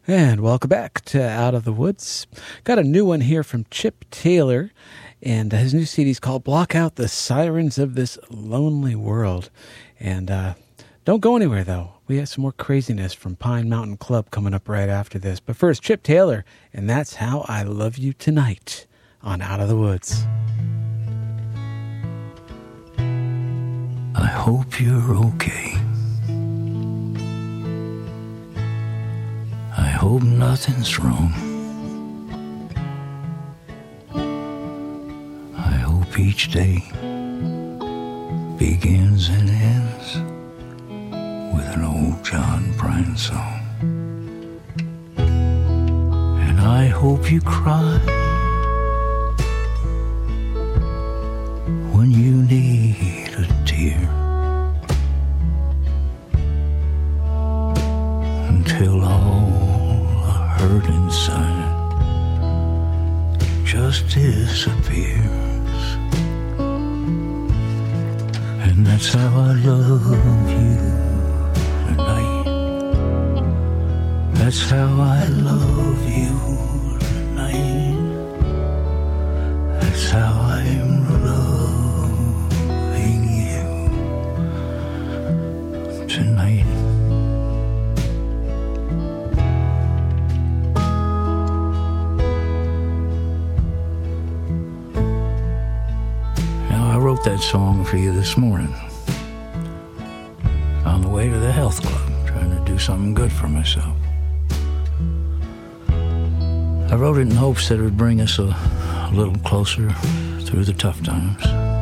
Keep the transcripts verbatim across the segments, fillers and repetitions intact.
And welcome back to Out of the Woods. Got a new one here from Chip Taylor, and his new C D is called Block Out the Sirens of This Lonely World. And uh, don't go anywhere, though. We have some more craziness from Pine Mountain Club coming up right after this. But first, Chip Taylor, and That's How I Love You Tonight on Out of the Woods. I hope you're okay. I hope nothing's wrong. I hope each day begins and ends with an old John Prine song. And I hope you cry when you need a tear, until all the hurt inside just disappears. And that's how I love you tonight. That's how I love you tonight. That's how I'm loving you tonight. Now I wrote that song for you this morning on the way to the health club, trying to do something good for myself. I wrote it in hopes that it would bring us a, a little closer through the tough times.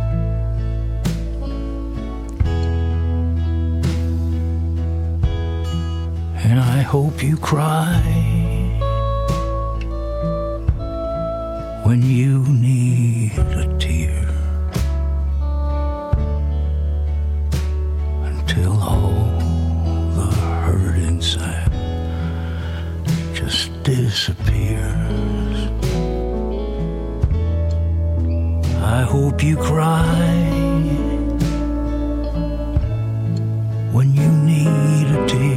And I hope you cry when you need a tear, until all the hurt inside just disappears. I hope you cry when you need a tear,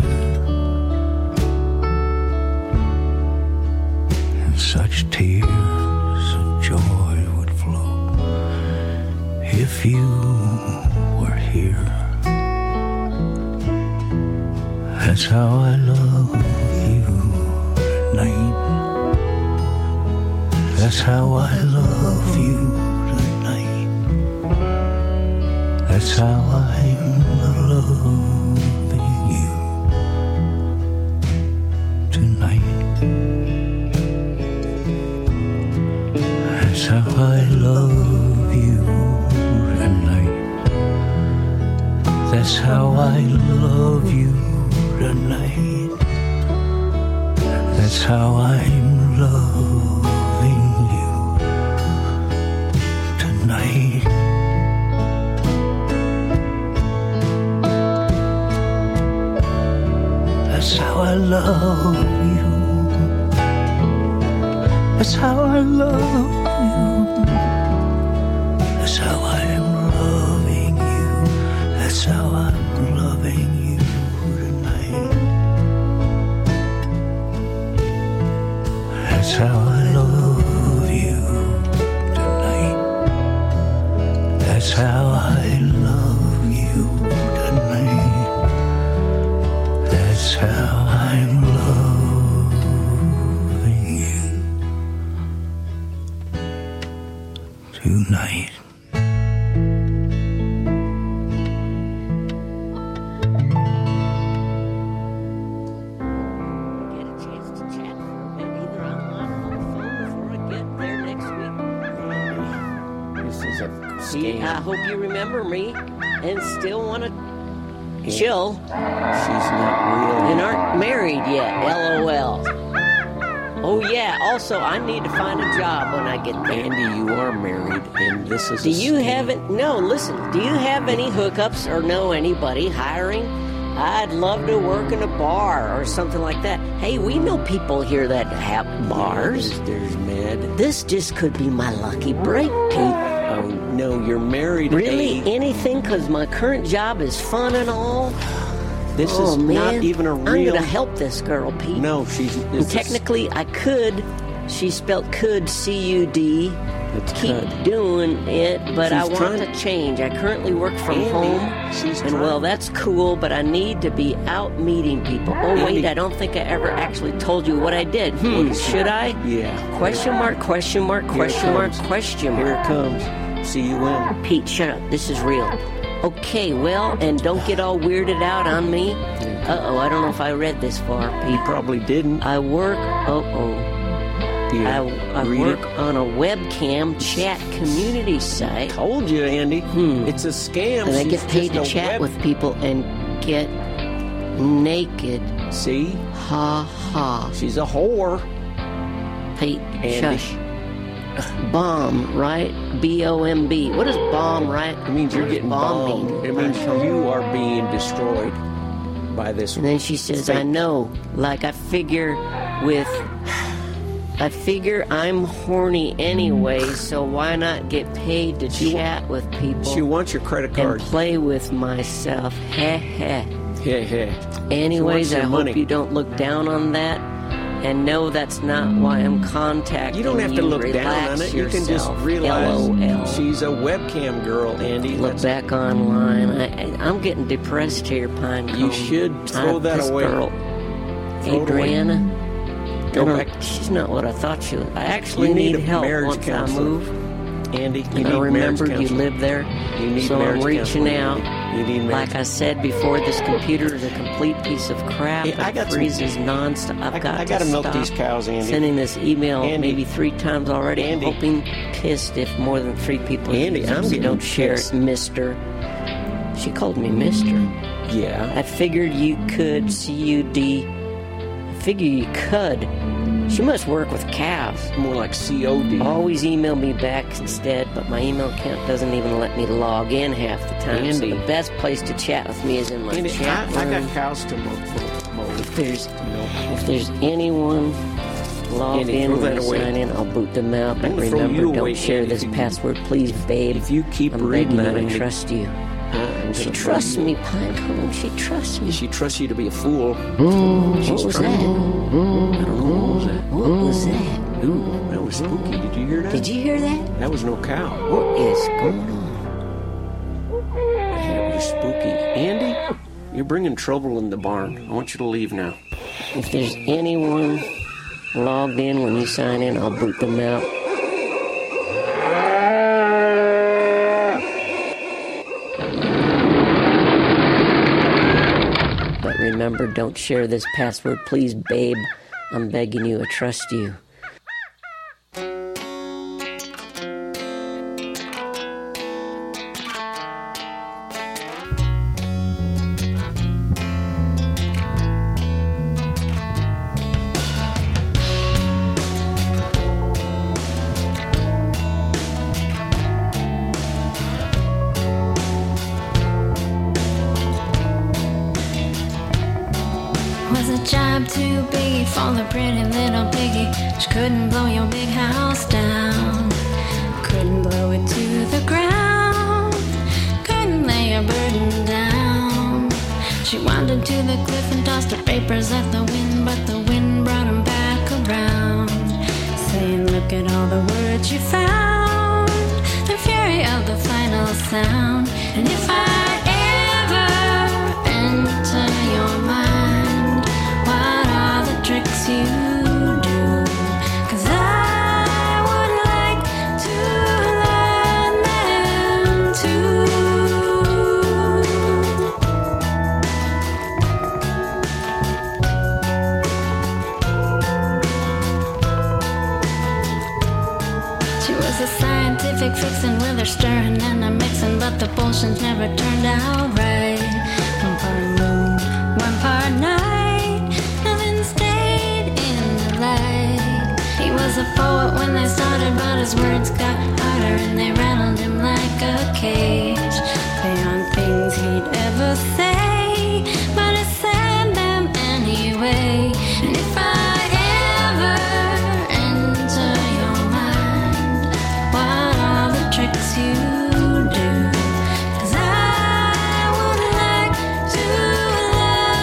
and such tears of joy would flow if you were here. That's how I love you tonight. That's how I love you tonight. That's how I'm loving you tonight. That's how I love you tonight. That's how I love you tonight. That's how I'm loving you tonight. That's how I love you. That's how I love you. That's how I'm loving you. That's how I'm loving you tonight. That's how I love you tonight. That's how I love you tonight. That's how I'm loving you tonight. See, I hope you remember me and still want to chill. She's not real. And aren't married yet, LOL. Oh yeah, also I need to find a job when I get there. Andy, you are married, and this is Do a you scam. have it? No, listen, do you have any hookups or know anybody hiring? I'd love to work in a bar or something like that. Hey, we know people here that have bars. There's, there's Med. This just could be my lucky break, Pete. Oh, no, you're married. Really? Andy. Anything? Because my current job is fun and all. This oh, is man. not even a I'm real. gonna help this girl, Pete. No, she's. And technically, I could. She spelled could, C U D. It's Keep good. doing it, but I She's want trying- to change. I currently work from Andy, home. she's and trying- well, that's cool, but I need to be out meeting people. Oh, wait, Andy. I don't think I ever actually told you what I did. What Hmm, is should that? I? Yeah. Question mark, question mark, Here it question mark, comes. question Here mark. it comes. See you in. Pete, shut up. This is real. Okay, well, and don't get all weirded out on me. Uh-oh, I don't know if I read this far, You Pete. probably didn't. I work, uh-oh. Yeah. I, I Read work it. on a webcam chat community site. Told you, Andy. Hmm. It's a scam. And I She's get paid to just a chat web- with people and get naked. See? Ha ha. She's a whore. Pete, Andy. shush. Bomb, right? B O M B. What does bomb, right? It means you're What does getting bomb bombed. mean? It means you are being destroyed by this. And then she says, fake- I know. Like, I figure with. I figure I'm horny anyway, so why not get paid to She wa- chat with people She wants your credit and card. play with myself? Heh heh. Yeah, yeah. Anyways, your I hope money. you don't look down on that. And no, that's not why I'm contacting You don't have to you. look down Relax on it. You can just yourself. realize LOL. she's a webcam girl, Andy. Look That's- back online. I, I, I'm getting depressed here, Pinecone. You should throw I- that this away. Girl, Throw it away. Adriana, Go I don't- back. she's not what I thought she was. I actually You need need a help marriage once counselor. I move. Andy, you And need I marriage remembered you counseling. live there. You need so marriage I'm reaching counseling, out. Andy. You need marriage. Like I said before, this computer is a complete piece of crap. Hey, I It got some- freezes nonstop. I've I, got I to gotta milk stop these cows, Andy. sending this email Andy. maybe three times already. Andy. Hoping, pissed if more than three people. Andy, use it, I'm so getting don't share pissed. it, Mister. She called me Mister. Yeah. I figured you could. C U D. I figure you could. She must work with cows. More like C O D. Always email me back instead, but my email account doesn't even let me log in half the time. Andy. So the best place to chat with me is in my Andy, chat I, I room. got cows to mow. mow- mow. If there's No. if there's anyone logged Andy, in throw when that you away. sign in, I'll boot them out. I'm But gonna throw remember, you don't away, share Andy, this if you- password, please, babe. If you keep I'm reading begging that, you, I Andy, trust you. uh, I'm She gonna trusts throw me, Pinecone. She trusts me. you- She trusts you to be a fool. What She's was trying- that? I don't know. What was that? What was that? Ooh, that was spooky. Did you hear that? Did you hear that? That was no cow. What is going on? That was spooky. Andy, you're bringing trouble in the barn. I want you to leave now. If there's anyone logged in when you sign in, I'll boot them out. But remember, don't share this password, please, babe. I'm begging you, I trust you. Was a job too big for the pretty little piggy? She couldn't blow your big house down. Couldn't blow it to the ground. Couldn't lay your burden down. She wandered to the cliff and tossed her papers at the wind, but the wind brought 'em back around, saying, look at all the words you found. The fury of the final sound. And if I ever enter your mind, what are the tricks you do? 'Cause I would like to learn them too. She was a scientific fixin' with her stirring and a mixin', but the potions never turned out right. One part moon, one part night, nothing stayed in the light. He was a poet when they started, but his words got harder and they rattled him like a cage. Beyond things he'd ever say, but he said them anyway. And if I ever enter your mind, what are the tricks you do? 'Cause I would like to learn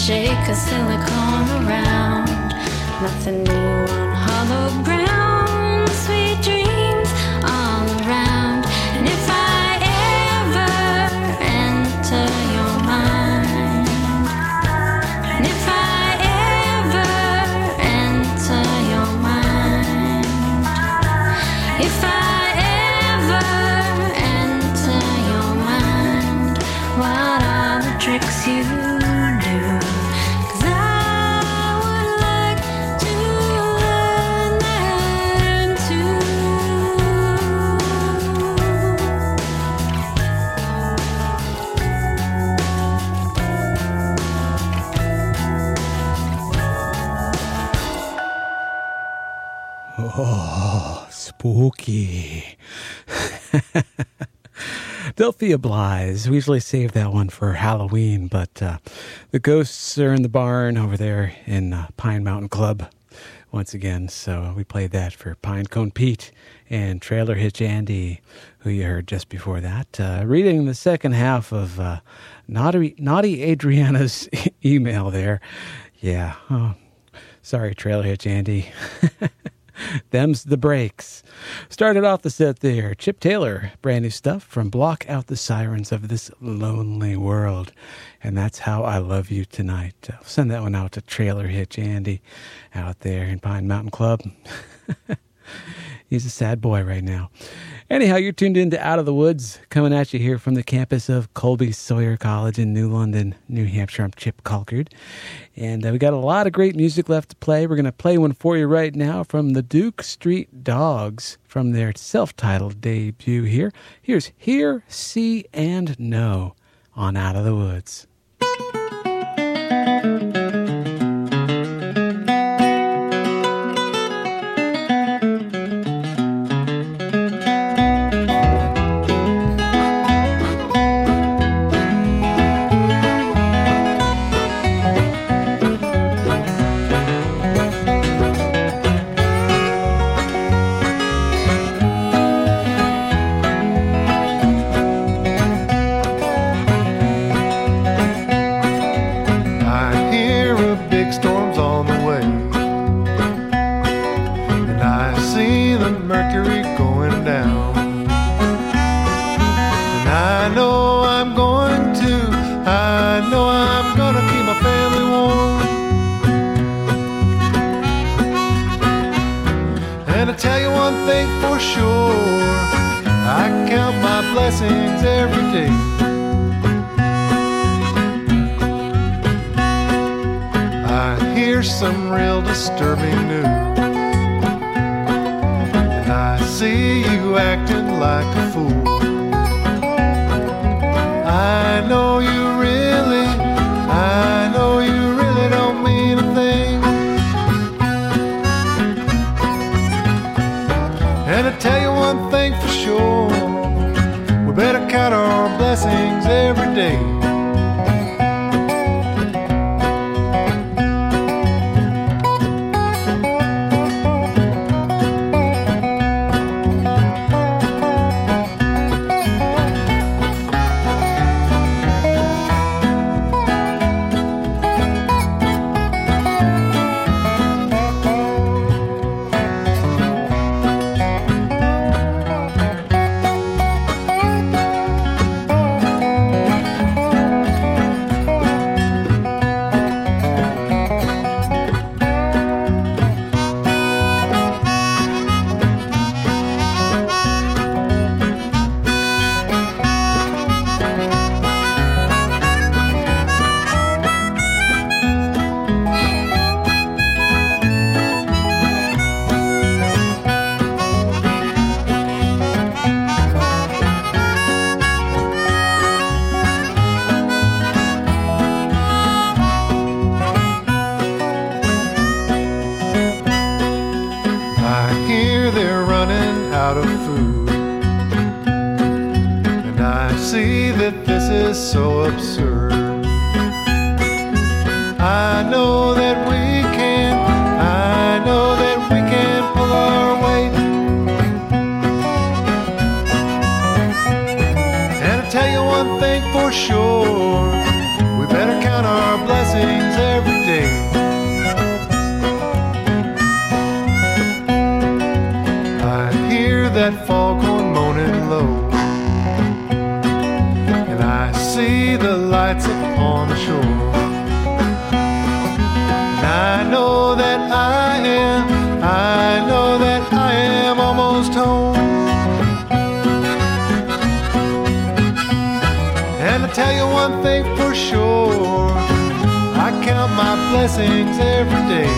shake a silicone around. Nothing new on hollow ground. Sweet dreams all around. And if I ever enter your mind, and if I ever enter your mind, if I ever enter your mind, what are the tricks you do? 'Cause I would like to learn them too. Oh, spooky. Delphia Blythe. We usually save that one for Halloween, but uh, the ghosts are in the barn over there in uh, Pine Mountain Club once again. So we played that for Pinecone Pete and Trailer Hitch Andy, who you heard just before that. Uh, reading the second half of uh, Naughty, Naughty Adriana's email there. Yeah. Oh, sorry, Trailer Hitch Andy. Them's the breaks. Started off the set there. Chip Taylor, brand new stuff from Block Out the Sirens of This Lonely World. And that's How I Love You Tonight. I'll send that one out to Trailer Hitch Andy out there in Pine Mountain Club. He's a sad boy right now. Anyhow, you're tuned into Out of the Woods, coming at you here from the campus of Colby Sawyer College in New London, New Hampshire. I'm Chip Colkard. And uh, we got a lot of great music left to play. We're going to play one for you right now from the Duke Street Dogs from their self-titled debut here. Here's Hear, See, and Know on Out of the Woods. Blessings every day. I hear some real disturbing news, and I see you acting like a fool. I know you really, I know you really don't mean a thing. And I tell you one thing for sure, we better count our blessings every day. So absurd. I know that we can, I know that we can pull our weight. And I tell you one thing for sure, we better count our blessings blessings every day. I hear that foghorn moaning low, and I see the lights upon the shore. And I know that I am, I know that I am almost home. And I tell you one thing for sure, I count my blessings every day.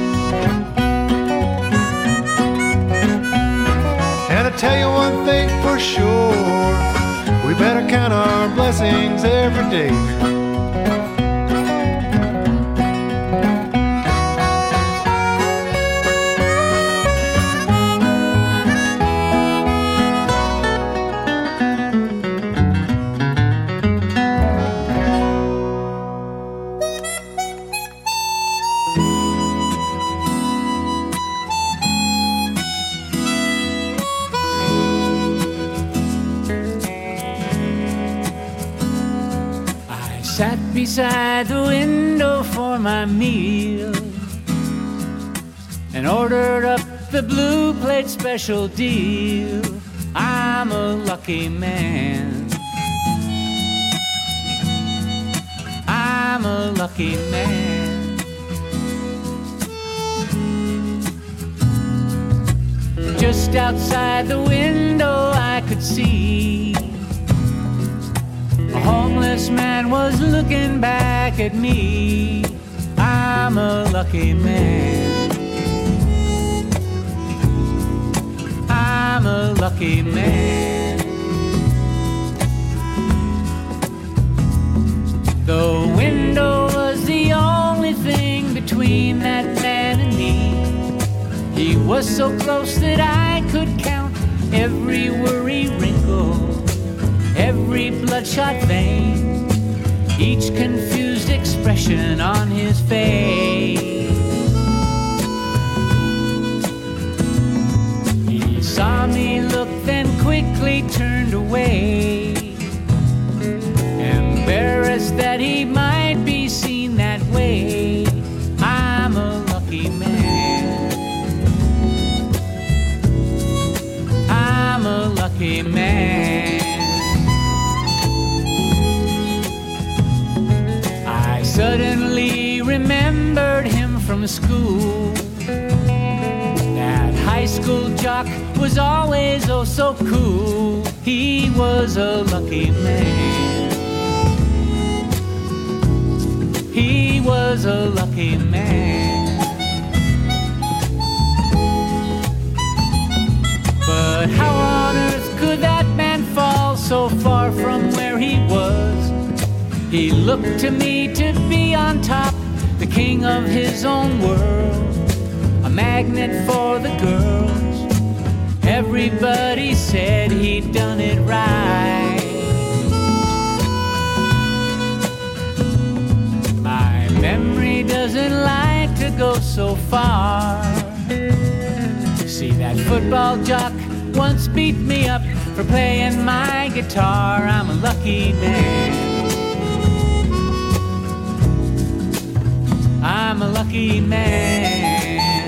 And I tell you one thing for sure, we better count our blessings every day. Sat beside the window for my meal and ordered up the blue plate special deal. I'm a lucky man. I'm a lucky man. Just outside the window I could see a homeless man was looking back at me. I'm a lucky man. I'm a lucky man. The window was the only thing between that man and me. He was so close that I could count every worry wrinkle, every bloodshot vein, each confused expression on his face. He saw me look, then quickly turned away, embarrassed that he might be seen that way. I'm a lucky man. I'm a lucky man. Suddenly remembered him from school. That high school jock was always oh so cool. He was a lucky man. He was a lucky man. But how on earth could that man fall so far from where he was? He looked to me to be on top, the king of his own world, a magnet for the girls. Everybody said he'd done it right. My memory doesn't like to go so far. See, that football jock once beat me up for playing my guitar. I'm a lucky man. I'm a lucky man.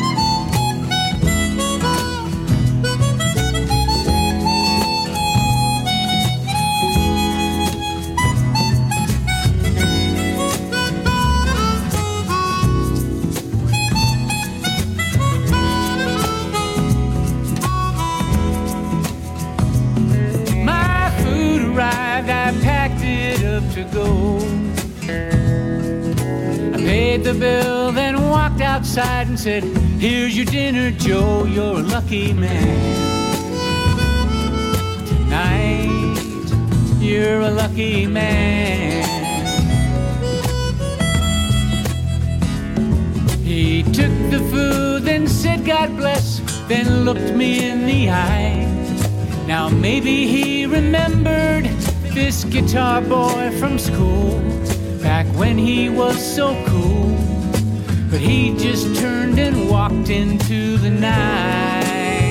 My food arrived, I packed it up to go. Paid the bill, then walked outside and said, here's your dinner, Joe, you're a lucky man. Tonight, you're a lucky man. He took the food, then said, God bless, then looked me in the eye. Now maybe he remembered this guitar boy from school, back when he was so cool, but he just turned and walked into the night.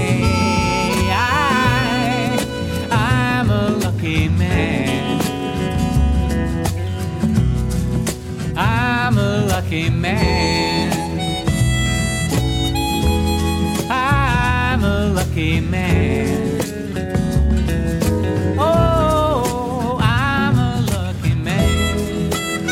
I, I'm a lucky man. I lucky man. Oh, I'm a lucky man.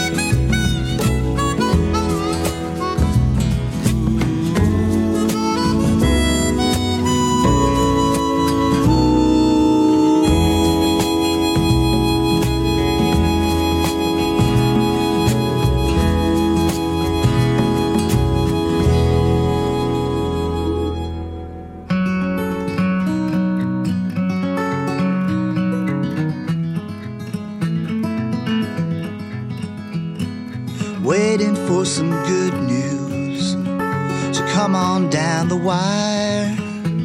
Waiting for some good news, so come on down the wire.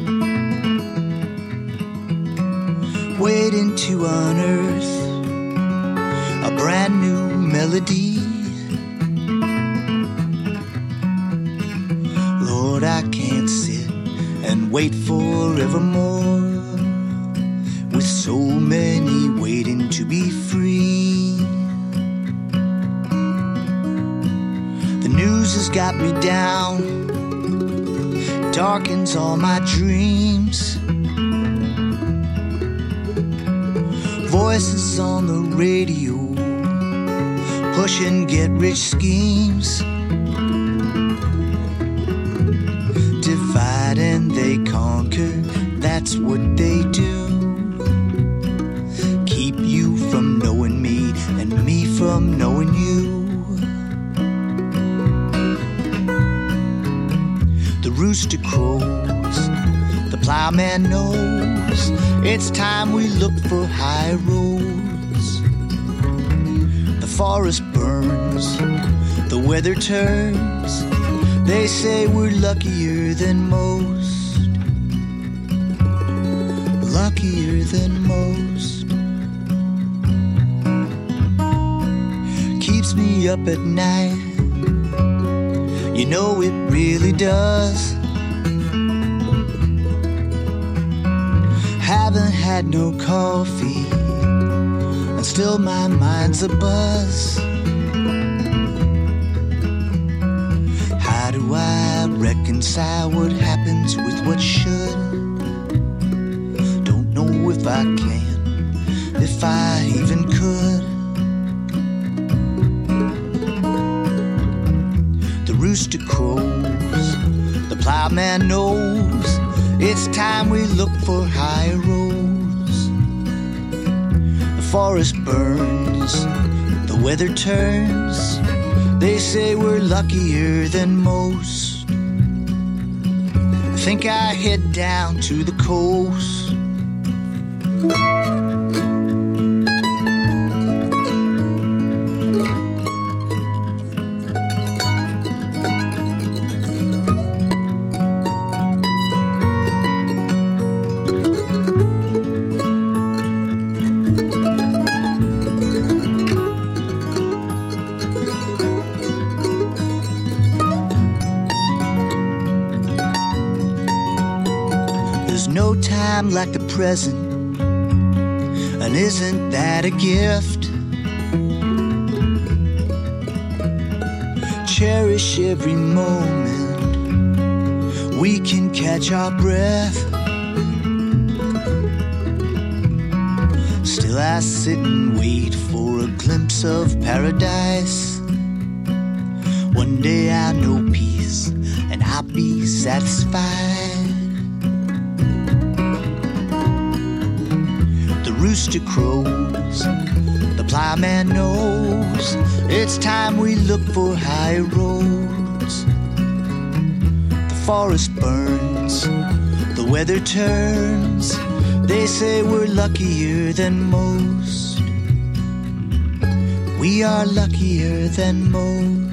Waiting to unearth a brand new melody. Lord, I can't sit and wait forevermore, with so many waiting to be free. The news has got me down, darkens all my dreams. Voices on the radio, pushing get-rich schemes. Divide and they conquer, that's what they do. Keep you from knowing me and me from knowing you. The rooster crows, the plowman knows it's time we look for high roads. The forest burns, the weather turns. They say we're luckier than most, luckier than most. Keeps me up at night, you know it really does. Haven't had no coffee, and still my mind's abuzz. How do I reconcile what happens with what should? Don't know if I can, if I even could. The rooster crows, the plowman knows it's time we look for high roads. The forest burns, the weather turns. They say we're luckier than most. I think I head down to the coast. No time like the present, and isn't that a gift? Cherish every moment, we can catch our breath. Still I sit and wait for a glimpse of paradise. One day I'll know peace and I'll be satisfied. Rooster crows, the plowman knows it's time we look for high roads. The forest burns, the weather turns. They say we're luckier than most. We are luckier than most.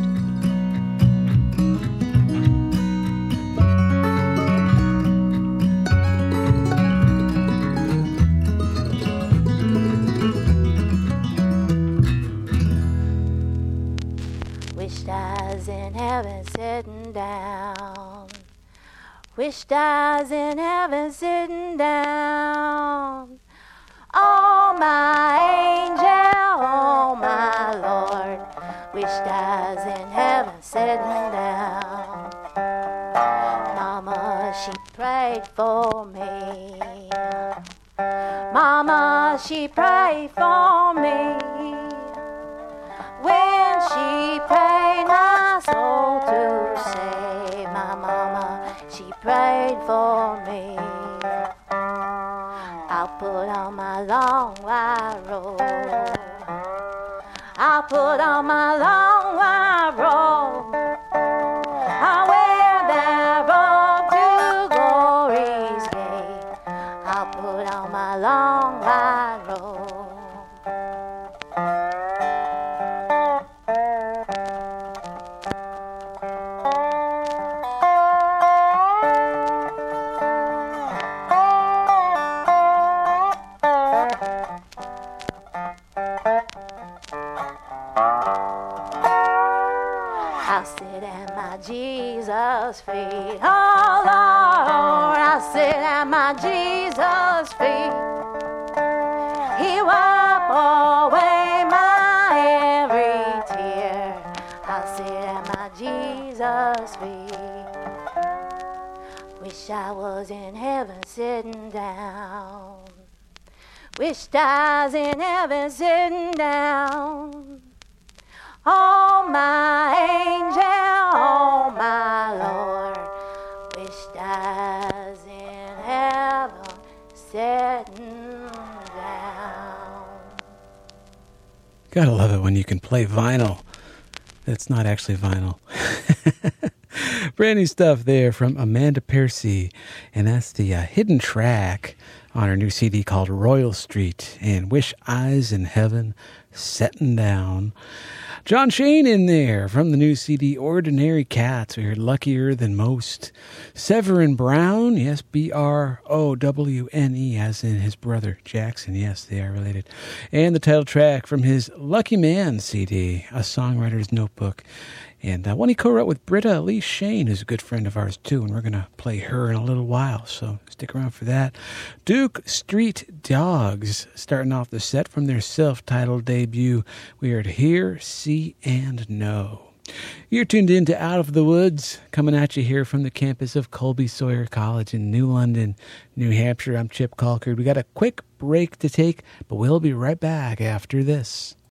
Wish stars in heaven sitting down. Oh, my angel, oh, my Lord. Wish stars in heaven sitting down. Mama, she prayed for me. Mama, she prayed for me. When she prayed my soul to save, my mama, she prayed for me. I'll put on my long white robe. I'll put on my long white robe. I'll wear that robe to glory's gate. I'll put on my long white robe. I'll sit at my Jesus' feet. Oh Lord, I'll sit at my Jesus' feet. He wipe away my every tear. I'll sit at my Jesus' feet. Wish I was in heaven sitting down. Wish I was in heaven sitting down. Oh, my angel, oh, my Lord, wished I was in heaven sitting down. Gotta love it when you can play vinyl. That's not actually vinyl. Brand new stuff there from Amanda Piercy, and that's the uh, hidden track on her new C D called Royal Street and Wish Eyes in Heaven Setting Down. John Shane in there from the new C D Ordinary Cats. We heard Luckier Than Most. Severin Brown, yes, B R O W N E, as in his brother Jackson. Yes, they are related. And the title track from his Lucky Man C D, A Songwriter's Notebook. And uh, one he co-wrote with Britta Lee Shane, who's a good friend of ours too, and we're going to play her in a little while, so stick around for that. Duke Street Dogs, starting off the set from their self-titled debut. We are to Hear, See, and Know. You're tuned in to Out of the Woods, coming at you here from the campus of Colby Sawyer College in New London, New Hampshire. I'm Chip Colcord. We got a quick break to take, but we'll be right back after this.